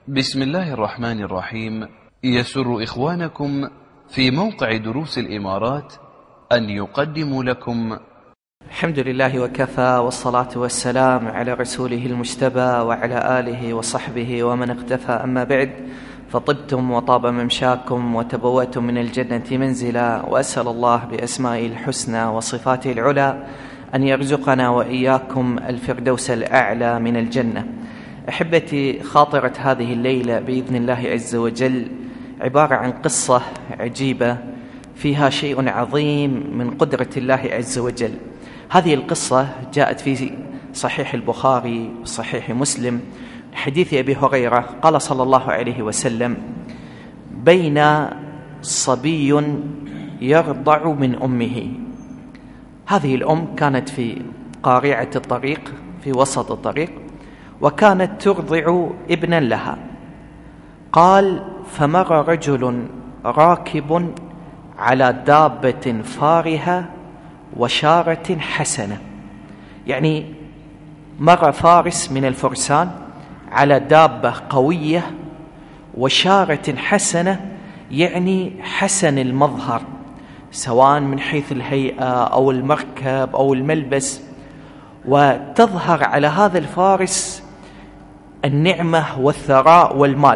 بسم الله الرحمن الرحيم. يسر إخوانكم في موقع دروس الإمارات أن يقدموا لكم الحمد لله وكفى، والصلاة والسلام على رسوله المجتبى وعلى آله وصحبه ومن اقتفى. أما بعد، فطبتم وطاب ممشاكم وتبوأتم من الجنة منزلا، وأسأل الله بأسمائه الحسنى وصفاته العلى أن يرزقنا وإياكم الفردوس الأعلى من الجنة. أحبتي، خاطرة هذه الليلة بإذن الله عز وجل عبارة عن قصة عجيبة فيها شيء عظيم من قدرة الله عز وجل. هذه القصة جاءت في صحيح البخاري وصحيح مسلم، حديث أبي هريرة قال صلى الله عليه وسلم: بين صبي يرضع من أمه. هذه الأم كانت في قارعة الطريق، في وسط الطريق، وكانت ترضع ابنا لها. قال: فمر رجل راكب على دابة فارهة وشارة حسنة، يعني مر فارس من الفرسان على دابة قوية وشارة حسنة، يعني حسن المظهر سواء من حيث الهيئة أو المركب أو الملبس، وتظهر على هذا الفارس النعمة والثراء والمال.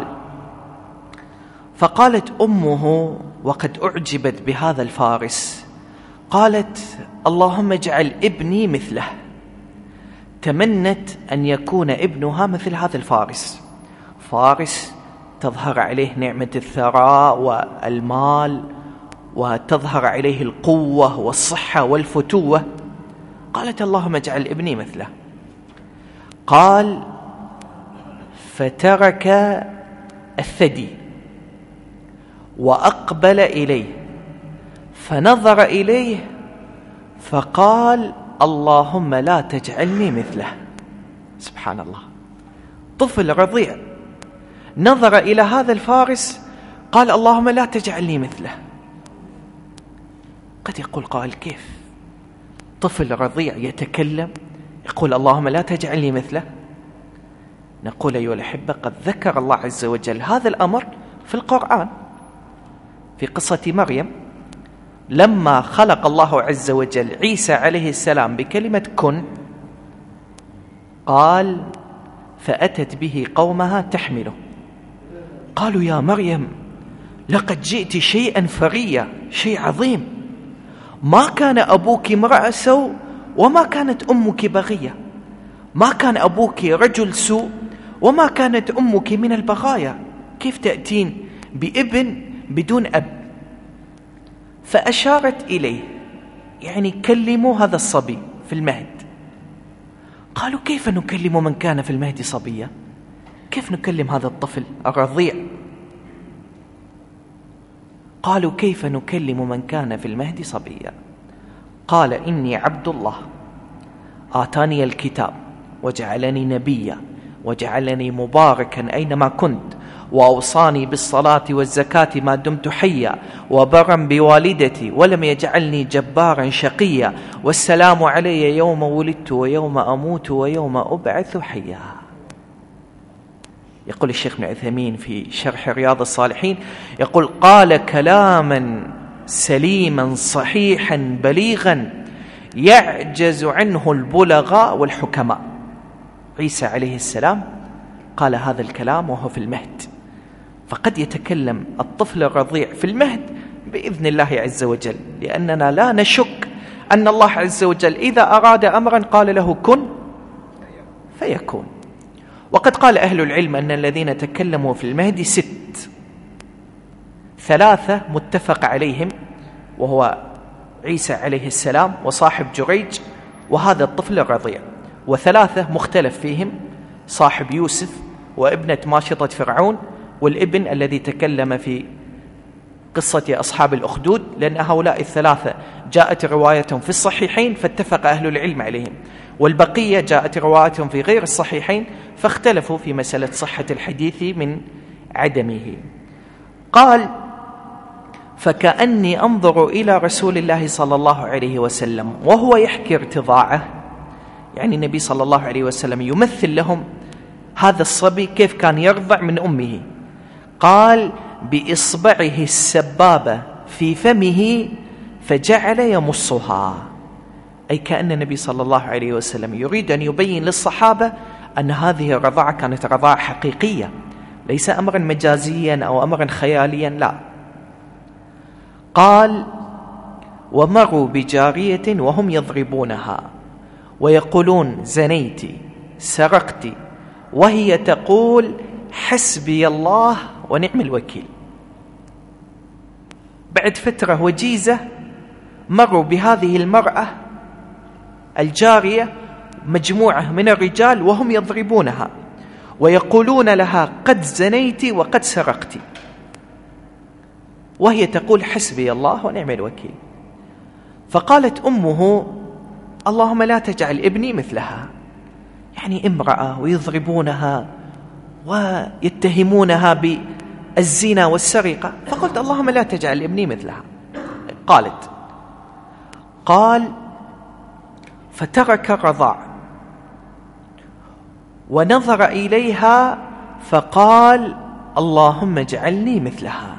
فقالت أمه وقد أعجبت بهذا الفارس، قالت: اللهم اجعل ابني مثله. تمنت أن يكون ابنها مثل هذا الفارس، فارس تظهر عليه نعمة الثراء والمال، وتظهر عليه القوة والصحة والفتوة. قالت: اللهم اجعل ابني مثله. قال: فترك الثدي وأقبل إليه، فنظر إليه فقال: اللهم لا تجعلني مثله. سبحان الله، طفل رضيع نظر إلى هذا الفارس قال: اللهم لا تجعلني مثله. قد يقول قائل: كيف طفل رضيع يتكلم يقول اللهم لا تجعلني مثله؟ نقول أيها الأحبة، قد ذكر الله عز وجل هذا الأمر في القرآن في قصة مريم، لما خلق الله عز وجل عيسى عليه السلام بكلمة كن، قال: فأتت به قومها تحمله، قالوا: يا مريم لقد جئت شيئا فريا، شيء عظيم، ما كان أبوك امرأ سوء وما كانت أمك بغية، ما كان أبوك رجل سوء وما كانت أمك من البغايا، كيف تأتين بابن بدون أب؟ فأشارت إليه، يعني كلموا هذا الصبي في المهد. قالوا: كيف نكلم من كان في المهد صبيا؟ كيف نكلم هذا الطفل الرضيع؟ قالوا: كيف نكلم من كان في المهد صبيا؟ قال: إني عبد الله آتاني الكتاب وجعلني نبيا وجعلني مباركا أينما كنت وأوصاني بالصلاة والزكاة ما دمت حيا وبرا بوالدتي ولم يجعلني جبارا شقيا والسلام علي يوم ولدت ويوم أموت ويوم أبعث حيا. يقول الشيخ ابن عثيمين في شرح رياض الصالحين، يقول: قال كلاما سليما صحيحا بليغا يعجز عنه البلغاء والحكماء. عيسى عليه السلام قال هذا الكلام وهو في المهد، فقد يتكلم الطفل الرضيع في المهد بإذن الله عز وجل، لأننا لا نشك أن الله عز وجل إذا أراد أمرا قال له كن فيكون. وقد قال أهل العلم أن الذين تكلموا في المهد 6، 3 متفق عليهم، وهو عيسى عليه السلام وصاحب جريج وهذا الطفل الرضيع، و3 مختلف فيهم، صاحب يوسف وابنة ماشطة فرعون والابن الذي تكلم في قصة أصحاب الأخدود، لأن هؤلاء ال3 جاءت روايتهم في الصحيحين فاتفق أهل العلم عليهم، والبقية جاءت روايتهم في غير الصحيحين فاختلفوا في مسألة صحة الحديث من عدمه. قال: فكأني أنظر إلى رسول الله صلى الله عليه وسلم وهو يحكي ارتضاعه، يعني النبي صلى الله عليه وسلم يمثل لهم هذا الصبي كيف كان يرضع من أمه؟ قال: بإصبعه السبابة في فمه فجعل يمصها. أي كأن النبي صلى الله عليه وسلم يريد أن يبين للصحابة أن هذه الرضاعة كانت رضاعة حقيقية، ليس أمرا مجازيا أو أمرا خياليا، لا. قال: ومروا بجارية وهم يضربونها ويقولون: زنيت، سرقت، وهي تقول: حسبي الله ونعم الوكيل. بعد فترة وجيزة مروا بهذه المرأة الجارية مجموعة من الرجال وهم يضربونها ويقولون لها: قد زنيت وقد سرقت، وهي تقول: حسبي الله ونعم الوكيل. فقالت أمه: اللهم لا تجعل ابني مثلها. يعني امرأة ويضربونها ويتهمونها بالزنا والسرقة، فقلت: اللهم لا تجعل ابني مثلها. قال: فترك الرضاع ونظر إليها فقال: اللهم اجعلني مثلها.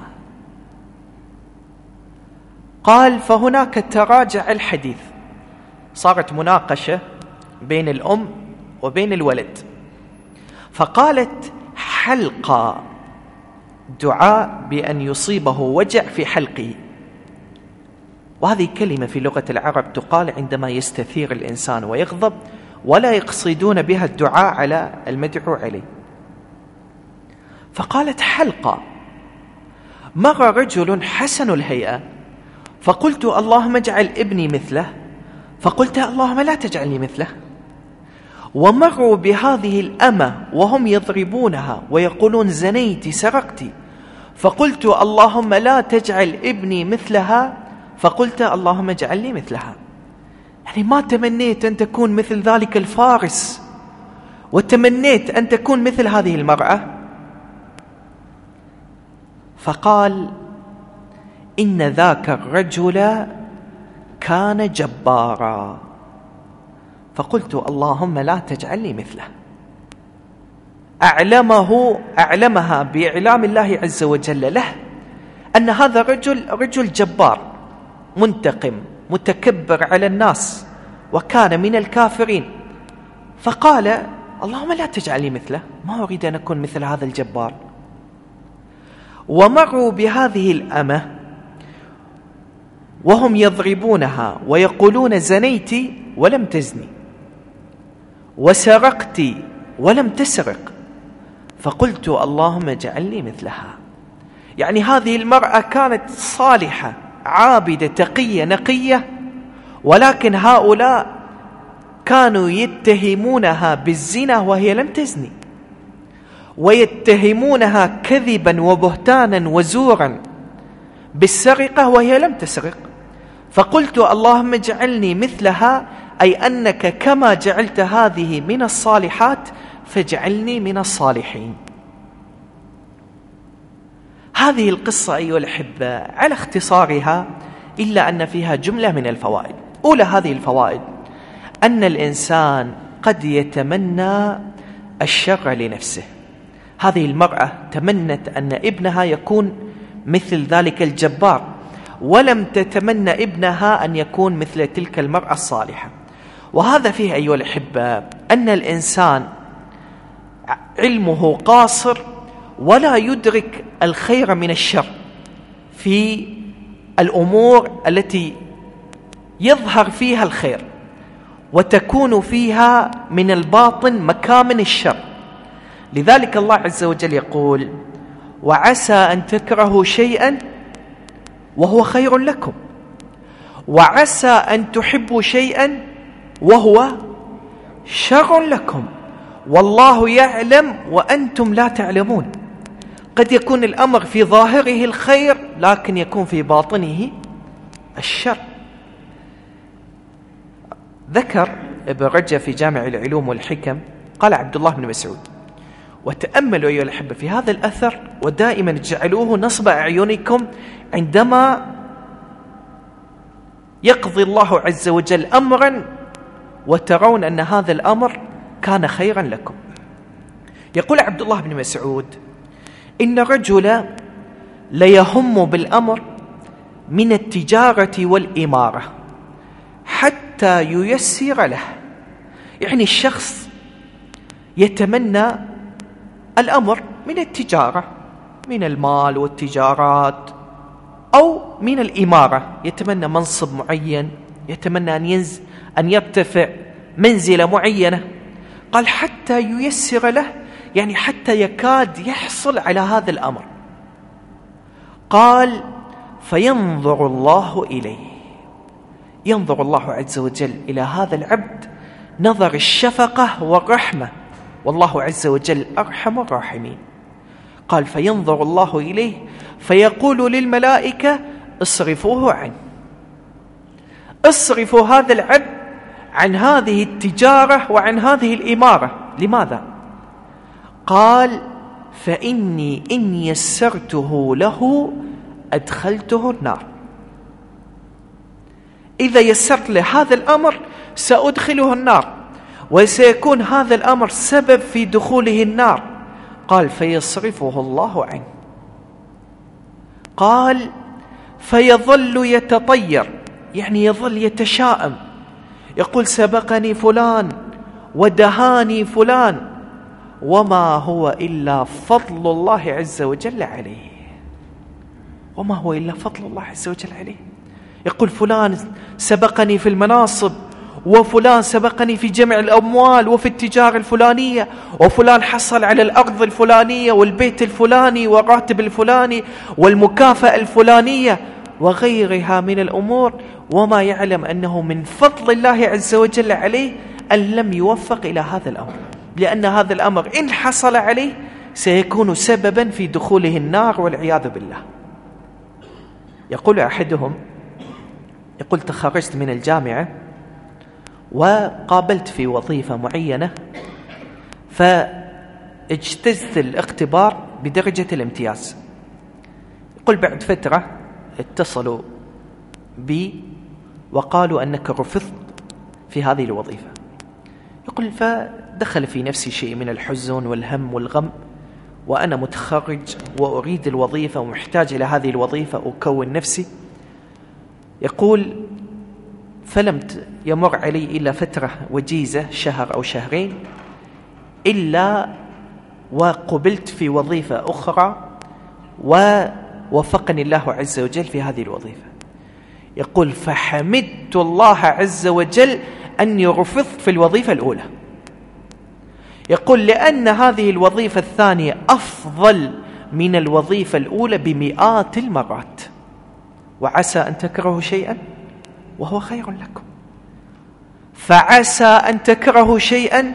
قال: فهناك تراجع الحديث، صارت مناقشة بين الأم وبين الولد، فقالت: حلق دعاء بأن يصيبه وجع في حلقه. وهذه كلمة في لغة العرب تقال عندما يستثير الإنسان ويغضب، ولا يقصدون بها الدعاء على المدعو عليه. فقالت: حلقة. مر رجل حسن الهيئة فقلت: اللهم اجعل ابني مثله، فقلت: اللهم لا تجعلني مثله. ومروا بهذه الأمة وهم يضربونها ويقولون: زنيت، سرقت، فقلت: اللهم لا تجعل ابني مثلها، فقلت: اللهم اجعلني مثلها. يعني ما تمنيت أن تكون مثل ذلك الفارس، وتمنيت أن تكون مثل هذه المرأة؟ فقال: إن ذاك الرجل كان جبارا. فقلت: اللهم لا تجعلني مثله. أعلمها بإعلام الله عز وجل له أن هذا رجل جبار منتقم متكبر على الناس وكان من الكافرين. فقال: اللهم لا تجعلني مثله، ما أريد أن أكون مثل هذا الجبار. ومروا بهذه الأمة وهم يضربونها ويقولون: زنيت ولم تزني، وسرقت ولم تسرق، فقلت: اللهم اجعلني مثلها. يعني هذه المرأة كانت صالحة عابدة تقية نقية، ولكن هؤلاء كانوا يتهمونها بالزنا وهي لم تزني، ويتهمونها كذبا وبهتانا وزورا بالسرقة وهي لم تسرق. فقلت: اللهم اجعلني مثلها، أي أنك كما جعلت هذه من الصالحات فاجعلني من الصالحين. هذه القصة أيها الأحبة على اختصارها، إلا أن فيها جملة من الفوائد. أولى هذه الفوائد أن الإنسان قد يتمنى الشر لنفسه. هذه المرأة تمنت أن ابنها يكون مثل ذلك الجبار، ولم تتمنى ابنها أن يكون مثل تلك المرأة الصالحة. وهذا فيه أيها الأحبة أن الإنسان علمه قاصر ولا يدرك الخير من الشر في الأمور التي يظهر فيها الخير وتكون فيها من الباطن مكامن الشر. لذلك الله عز وجل يقول: وعسى أن تكرهوا شيئا وهو خير لكم، وعسى أن تحبوا شيئا وهو شر لكم، والله يعلم وأنتم لا تعلمون. قد يكون الأمر في ظاهره الخير لكن يكون في باطنه الشر. ذكر ابن رجب في جامع العلوم والحكم، قال عبد الله بن مسعود: وتأملوا أيها الأحبة في هذا الأثر، ودائما اجعلوه نصب أعينكم عندما يقضي الله عز وجل أمرا وترون أن هذا الأمر كان خيرا لكم. يقول عبد الله بن مسعود: إن الرجل ليهم بالأمر من التجارة والإمارة حتى ييسر له. يعني الشخص يتمنى الأمر من التجارة، من المال والتجارات، أو من الإمارة، يتمنى منصب معين، يتمنى أن يرتفع منزلة معينة. قال حتى ييسر له، يعني حتى يكاد يحصل على هذا الأمر. قال فينظر الله إليه، ينظر الله عز وجل إلى هذا العبد نظر الشفقة والرحمة، والله عز وجل أرحم الراحمين. قال فينظر الله إليه فيقول للملائكة: اصرفوه عنه، اصرفوا هذا العبد عن هذه التجارة وعن هذه الإمارة. لماذا؟ قال فإني إن يسرته له أدخلته النار. إذا يسرت له هذا الأمر سأدخله النار، وسيكون هذا الأمر سبب في دخوله النار. قال فيصرفه الله عنه. قال فيظل يتطير، يعني يظل يتشائم، يقول سبقني فلان ودهاني فلان، وما هو إلا فضل الله عز وجل عليه، وما هو إلا فضل الله عز وجل عليه. يقول فلان سبقني في المناصب، وفلان سبقني في جمع الأموال وفي التجارة الفلانية، وفلان حصل على الأرض الفلانية والبيت الفلاني والراتب الفلاني والمكافأة الفلانية وغيرها من الأمور، وما يعلم أنه من فضل الله عز وجل عليه أن لم يوفق إلى هذا الأمر، لأن هذا الأمر إن حصل عليه سيكون سببا في دخوله النار والعياذ بالله. يقول أحدهم: يقول تخرجت من الجامعة وقابلت في وظيفة معينة، فاجتزت الاختبار بدرجة الامتياز. يقول بعد فترة اتصلوا بي وقالوا أنك رفضت في هذه الوظيفة. يقول فدخل في نفسي شيء من الحزن والهم والغم، وأنا متخرج وأريد الوظيفة ومحتاج إلى هذه الوظيفة أكون نفسي. يقول فلم يمر علي إلا فترة وجيزة، شهر أو شهرين، إلا وقبلت في وظيفة أخرى ووفقني الله عز وجل في هذه الوظيفة. يقول فحمدت الله عز وجل أني رفضت في الوظيفة الأولى. يقول لأن هذه الوظيفة الثانية أفضل من الوظيفة الأولى بمئات المرات، وعسى أن تكرهوا شيئا وهو خير لكم، فعسى أن تكرهوا شيئا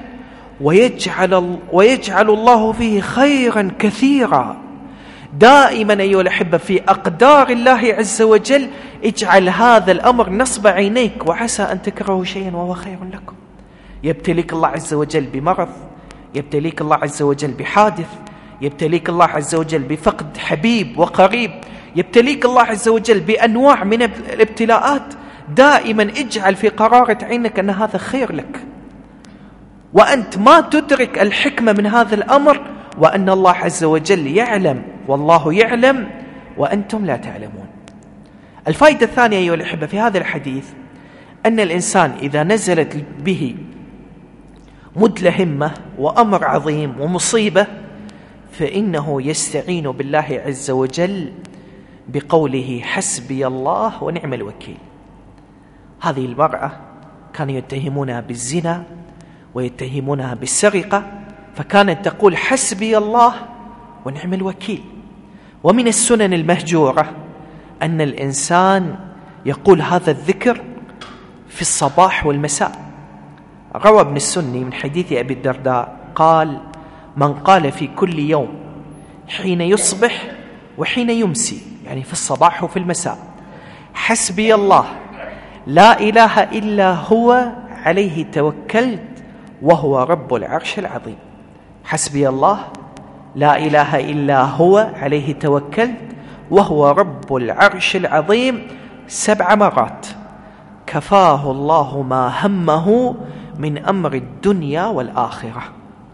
ويجعل الله فيه خيرا كثيرا. دائما أيها الأحبة في أقدار الله عز وجل اجعل هذا الأمر نصب عينيك، وعسى أن تكرهوا شيئا وهو خير لكم. يبتليك الله عز وجل بمرض، يبتليك الله عز وجل بحادث، يبتليك الله عز وجل بفقد حبيب وقريب، يبتليك الله عز وجل بأنواع من الابتلاءات. دائما اجعل في قرارة عينك أن هذا خير لك، وأنت ما تدرك الحكمة من هذا الأمر، وأن الله عز وجل يعلم والله يعلم وأنتم لا تعلمون. الفائدة الثانية أيها الأحبة في هذا الحديث أن الإنسان إذا نزلت به مدلهمة وأمر عظيم ومصيبة فإنه يستعين بالله عز وجل بقوله حسبي الله ونعم الوكيل. هذه المرأة كانوا يتهمونها بالزنا ويتهمونها بالسرقة، فكانت تقول حسبي الله ونعم الوكيل. ومن السنن المهجورة أن الإنسان يقول هذا الذكر في الصباح والمساء. روى ابن السني من حديث أبي الدرداء قال من قال في كل يوم حين يصبح وحين يمسي، يعني في الصباح وفي المساء، حسبي الله لا إله إلا هو عليه توكلت وهو رب العرش العظيم، حسبي الله لا إله إلا هو عليه توكلت وهو رب العرش العظيم 7 مرات، كفاه الله ما همه من أمر الدنيا والآخرة.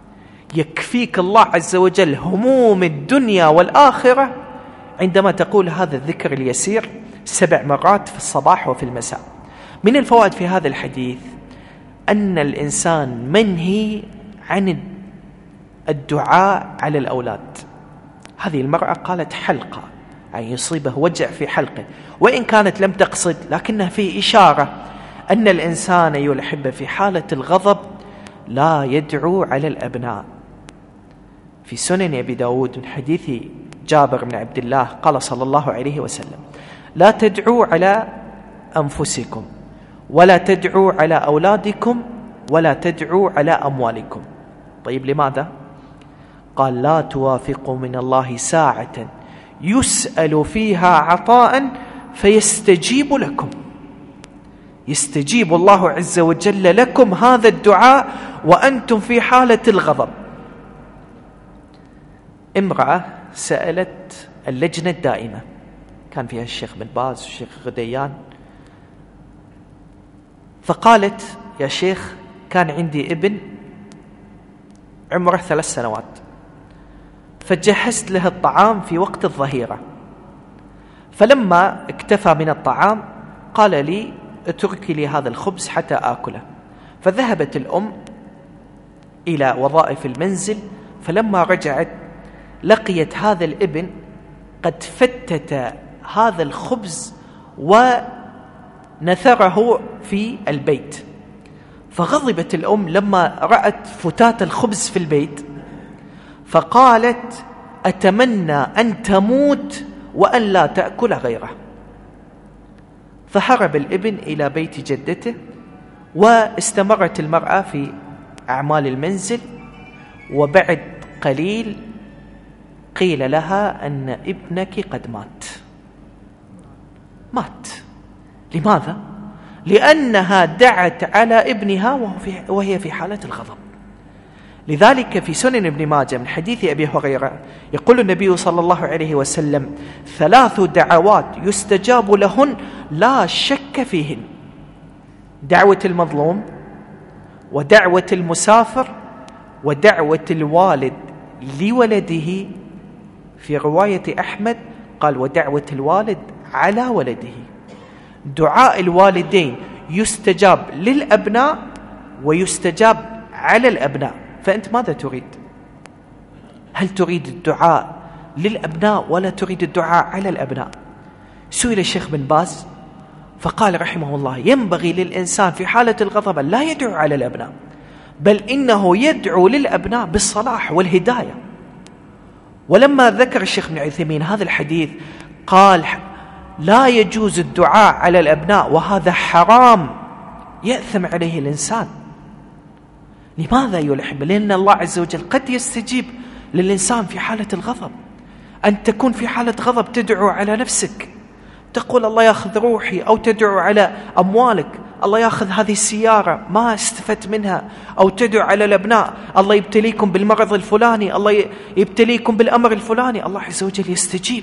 يكفيك الله عز وجل هموم الدنيا والآخرة عندما تقول هذا الذكر اليسير 7 مرات في الصباح وفي المساء. من الفوائد في هذا الحديث أن الإنسان منهي عن الدعاء على الأولاد. هذه المرأة قالت حلقة، يعني يصيبه وجع في حلقه، وإن كانت لم تقصد، لكنها في إشارة أن الإنسان أيها الأحبة في حالة الغضب لا يدعو على الأبناء. في سنن أبي داود من حديث جابر بن عبد الله قال صلى الله عليه وسلم: لا تدعوا على أنفسكم ولا تدعوا على أولادكم ولا تدعوا على أموالكم. طيب لماذا؟ قال: لا توافقوا من الله ساعة يسأل فيها عطاء فيستجيب لكم. يستجيب الله عز وجل لكم هذا الدعاء وأنتم في حالة الغضب. امرأة سألت اللجنة الدائمة، كان فيها الشيخ بن باز والشيخ غديان، فقالت: يا شيخ، كان عندي ابن عمره 3 سنوات، فجهزت له الطعام في وقت الظهيرة، فلما اكتفى من الطعام قال لي: اتركي لي هذا الخبز حتى آكله. فذهبت الأم إلى وظائف المنزل، فلما رجعت لقيت هذا الابن قد فتت هذا الخبز ونثره في البيت. فغضبت الأم لما رأت فتات الخبز في البيت، فقالت: أتمنى أن تموت وأن لا تأكل غيره. فهرب الابن إلى بيت جدته، واستمرت المرأة في أعمال المنزل، وبعد قليل قيل لها أن ابنك قد مات. لماذا؟ لأنها دعت على ابنها وهي في حالة الغضب. لذلك في سنن ابن ماجه من حديث أبي هريرة يقول النبي صلى الله عليه وسلم: 3 دعوات يستجاب لهن لا شك فيهن: دعوة المظلوم، ودعوة المسافر، ودعوة الوالد لولده. في رواية أحمد قال: ودعوة الوالد على ولده. دعاء الوالدين يستجاب للأبناء ويستجاب على الأبناء. فأنت ماذا تريد؟ هل تريد الدعاء للأبناء ولا تريد الدعاء على الأبناء؟ سئل الشيخ بن باز فقال رحمه الله: ينبغي للإنسان في حالة الغضب لا يدعو على الأبناء، بل إنه يدعو للأبناء بالصلاح والهداية. ولما ذكر الشيخ بن عثيمين هذا الحديث قال: لا يجوز الدعاء على الأبناء وهذا حرام يأثم عليه الإنسان. لماذا يلحب؟ لأن الله عز وجل قد يستجيب للإنسان في حالة الغضب. أن تكون في حالة غضب تدعو على نفسك، تقول الله يأخذ روحي، أو تدعو على أموالك، الله يأخذ هذه السيارة ما استفدت منها، أو تدعو على الأبناء، الله يبتليكم بالمرض الفلاني، الله يبتليكم بالأمر الفلاني. الله عز وجل يستجيب.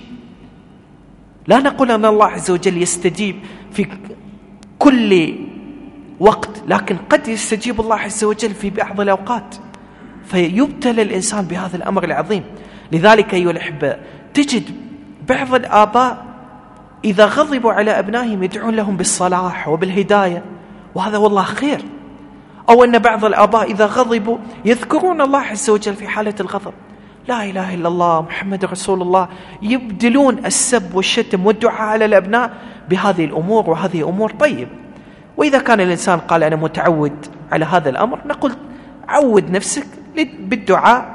لا نقول أن الله عز وجل يستجيب في كل وقت، لكن قد يستجيب الله عز وجل في بعض الأوقات فيبتلى الإنسان بهذا الأمر العظيم. لذلك أيها الأحبة تجد بعض الآباء إذا غضبوا على أبنائهم يدعون لهم بالصلاح وبالهداية، وهذا والله خير. أو أن بعض الآباء إذا غضبوا يذكرون الله عز وجل في حالة الغضب: لا إله إلا الله محمد رسول الله، يبدلون السب والشتم والدعاء على الأبناء بهذه الأمور، وهذه أمور طيب. وإذا كان الإنسان قال أنا متعود على هذا الأمر، نقول عود نفسك بالدعاء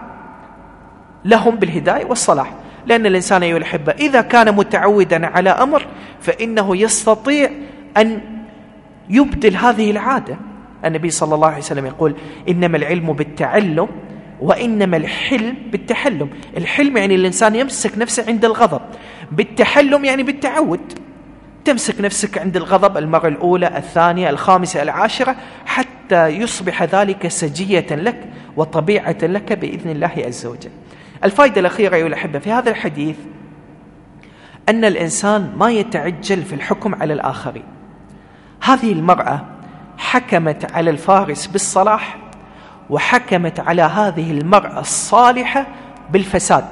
لهم بالهداية والصلاح، لأن الإنسان أيها الأحبة إذا كان متعودا على أمر فإنه يستطيع أن يبدل هذه العادة. النبي صلى الله عليه وسلم يقول: إنما العلم بالتعلم وإنما الحلم بالتحلم. الحلم يعني الإنسان يمسك نفسه عند الغضب، بالتحلم يعني بالتعود، تمسك نفسك عند الغضب المرة الأولى، الثانية، الخامسة، العاشرة، حتى يصبح ذلك سجية لك وطبيعة لك بإذن الله عز وجل. الفائدة الأخيرة أيها الأحبة في هذا الحديث أن الإنسان ما يتعجل في الحكم على الآخرين. هذه المرأة حكمت على الفارس بالصلاح وحكمت على هذه المرأة الصالحة بالفساد.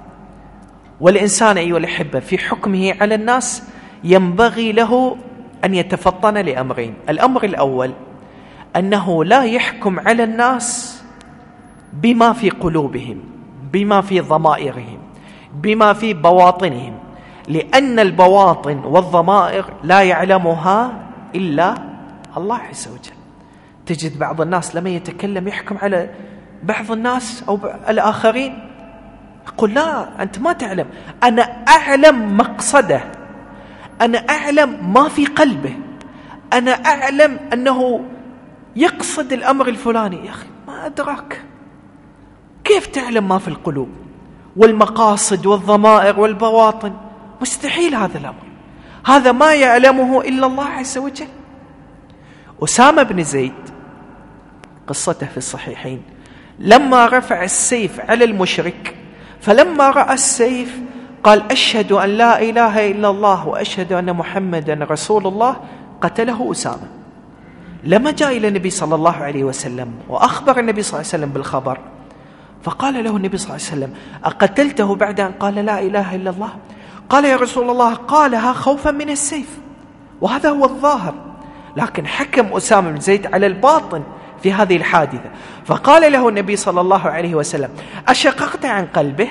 والإنسان أيها الأحبة في حكمه على الناس ينبغي له أن يتفطن لأمرين. الأمر الأول أنه لا يحكم على الناس بما في قلوبهم، بما في ضمائرهم، بما في بواطنهم، لأن البواطن والضمائر لا يعلمها إلا الله عز وجل. تجد بعض الناس لما يتكلم يحكم على بعض الناس أو الآخرين، يقول لا أنت ما تعلم، أنا أعلم مقصده، أنا أعلم ما في قلبه، أنا أعلم أنه يقصد الأمر الفلاني. يا أخي ما أدراك، كيف تعلم ما في القلوب والمقاصد والضمائر والبواطن؟ مستحيل هذا الأمر، هذا ما يعلمه إلا الله عز وجل. أسامة بن زيد قصته في الصحيحين، لما رفع السيف على المشرك، فلما رأى السيف قال أشهد أن لا إله إلا الله وأشهد أن محمدا رسول الله، قتله أسامة. لما جاء إلى النبي صلى الله عليه وسلم وأخبر النبي صلى الله عليه وسلم بالخبر، فقال له النبي صلى الله عليه وسلم أقتلته بعد أن قال لا إله إلا الله؟ قال يا رسول الله قالها خوفا من السيف، وهذا هو الظاهر، لكن حكم أسامة بن زيد على الباطن في هذه الحادثة. فقال له النبي صلى الله عليه وسلم أشققت عن قلبه؟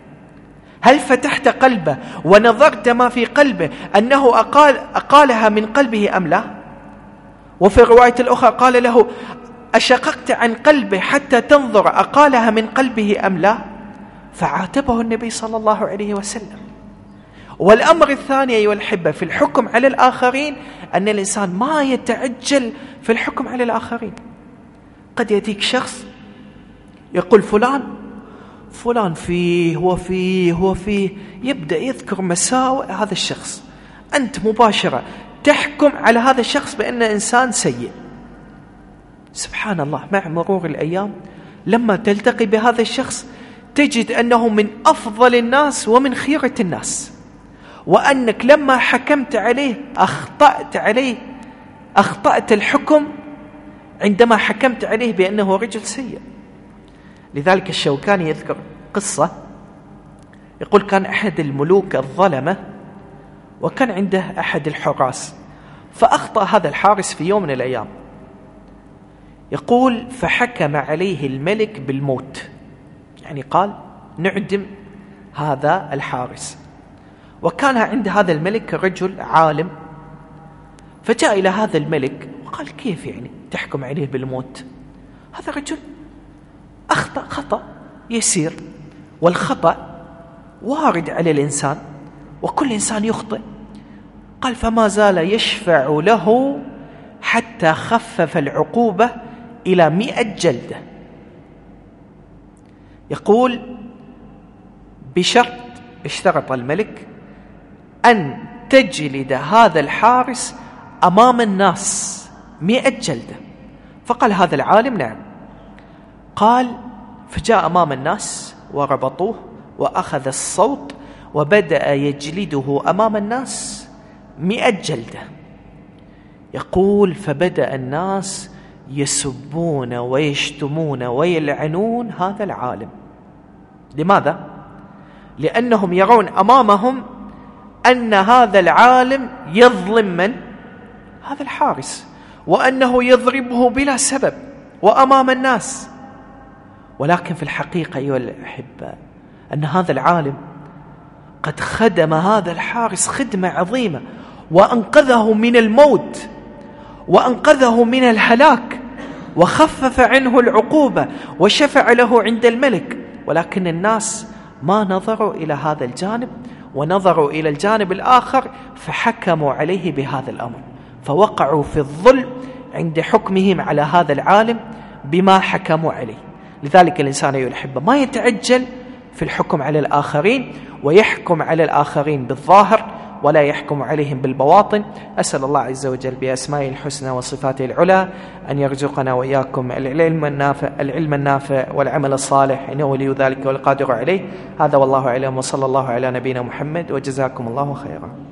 هل فتحت قلبه ونظرت ما في قلبه أنه أقالها من قلبه أم لا؟ وفي الرواية الأخرى قال له أشققت عن قلبه حتى تنظر أقالها من قلبه أم لا؟ فعاتبه النبي صلى الله عليه وسلم. والأمر الثاني أيها الأحبة في الحكم على الآخرين أن الإنسان ما يتعجل في الحكم على الآخرين. قد يأتيك شخص يقول فلان فيه وفيه، يبدأ يذكر مساوئ هذا الشخص، أنت مباشرة تحكم على هذا الشخص بأنه إنسان سيء. سبحان الله، مع مرور الأيام لما تلتقي بهذا الشخص تجد أنه من أفضل الناس ومن خيرة الناس، وأنك لما حكمت عليه أخطأت الحكم عندما حكمت عليه بأنه رجل سيء. لذلك الشوكاني يذكر قصة، يقول كان أحد الملوك الظلمة وكان عنده أحد الحراس، فأخطأ هذا الحارس في يوم من الأيام. يقول فحكم عليه الملك بالموت، يعني قال نعدم هذا الحارس. وكان عند هذا الملك رجل عالم، فجاء إلى هذا الملك وقال كيف يعني تحكم عليه بالموت؟ هذا رجل أخطأ خطأ يسير، والخطأ وارد على الإنسان وكل إنسان يخطئ. قال فما زال يشفع له حتى خفف العقوبة إلى 100 جلدة. يقول بشرط، اشترط الملك أن تجلد هذا الحارس أمام الناس 100 جلدة. فقال هذا العالم نعم. قال فجاء أمام الناس وربطوه وأخذ الصوت وبدأ يجلده أمام الناس 100 جلدة. يقول فبدأ الناس يسبون ويشتمون ويلعنون هذا العالم. لماذا؟ لأنهم يرون أمامهم أن هذا العالم يظلم من؟ هذا الحارس، وأنه يضربه بلا سبب وأمام الناس. ولكن في الحقيقة أيها الأحبة أن هذا العالم قد خدم هذا الحارس خدمة عظيمة، وأنقذه من الموت وأنقذه من الهلاك، وخفف عنه العقوبة وشفع له عند الملك. ولكن الناس ما نظروا إلى هذا الجانب، ونظروا إلى الجانب الآخر، فحكموا عليه بهذا الأمر، فوقعوا في الظلم عند حكمهم على هذا العالم بما حكموا عليه. لذلك الإنسان أيها الأحبة ما يتعجل في الحكم على الآخرين، ويحكم على الآخرين بالظاهر ولا يحكم عليهم بالبواطن. أسأل الله عز وجل بأسمائه الحسنى وصفاته العلى أن يرزقنا وإياكم العلم النافع والعمل الصالح، إنه ولي ذلك والقادر عليه. هذا والله أعلم، وصلى الله على نبينا محمد، وجزاكم الله خيرا.